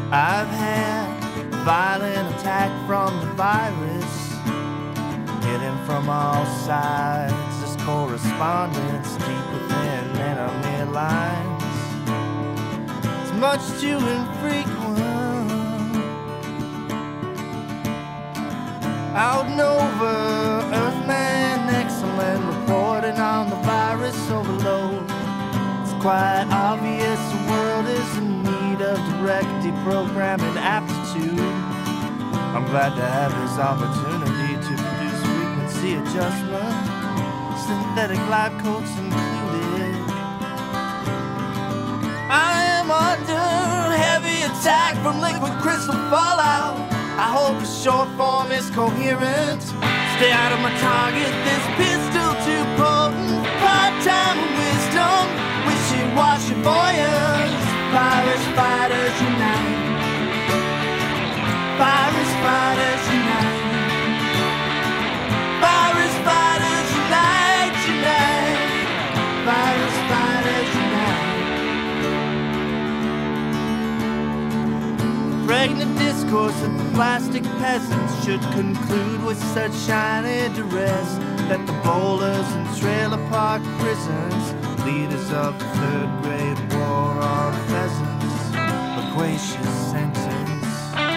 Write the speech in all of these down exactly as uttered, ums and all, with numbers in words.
I've had violent attack from the virus, hitting from all sides. This correspondence deep within enemy lines. It's much too infrequent. Out and over, Earthman excellent, reporting on the virus overload. It's quite obvious the world is in need of direct deprogramming aptitude. I'm glad to have this opportunity to produce frequency adjustment, synthetic lab coats included. I am under heavy attack from liquid crystal fallout. I hope the short form is coherent. Stay out of my target, this pistol too potent. Part-time wisdom, wishy-washy voyeurs. Virus fighters unite. Virus fighters unite. Virus fighters unite, unite. Virus fighters unite. Pregnant discourse of the plastic peasants should conclude with such shiny duress that the bowlers and trailer park prisons, leaders of the third grade war on pheasants, loquacious sentence.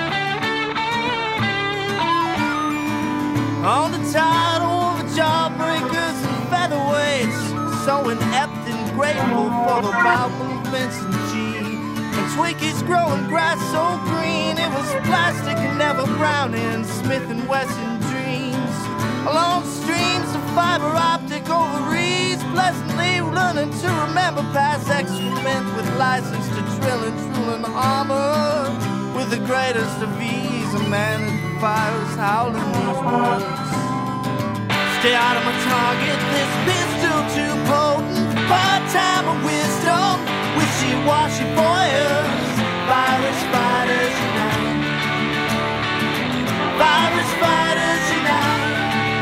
On the title of jawbreakers and featherweights, so inept and grateful for the bowel movements and G. And Twinkies growing grass so green, it was plastic and never Browning, Smith and Wesson dreams. Along streams of fiber optic ovaries, pleasantly learning to remember past excrement with license to drill and drool in armor. With the greatest of ease, a man that fires howling these words. Stay out of my target, this pistol too potent. Part-time of wisdom, wishy-washy voyeurs. Virus fighters unite. Virus fighters unite.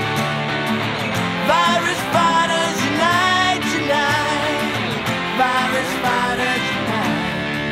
Virus fighters unite, unite. Virus fighters unite.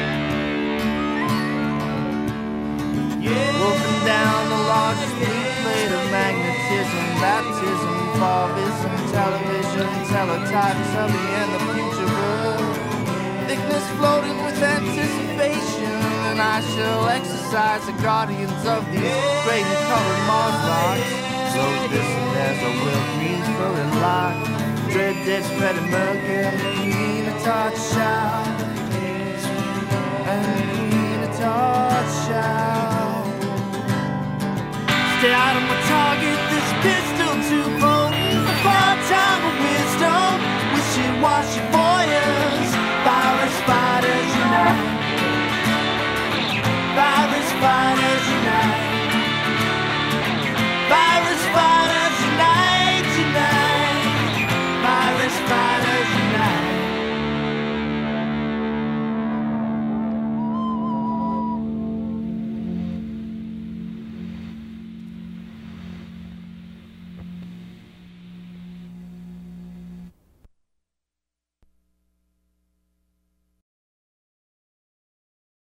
Yeah. Wolfing down the largest blue plate of magnetism, baptism, fauvism, television, teletypes of the end of future world. Thickness floating with anticipation, and I shall exercise the guardians of these great and colored Mars rocks. Those this and there's a Will Greensbury lock. Dread Dead's Freddie Mercury, Queen of Touch Shout, and Queen of Touch Shout. Stay out of my target.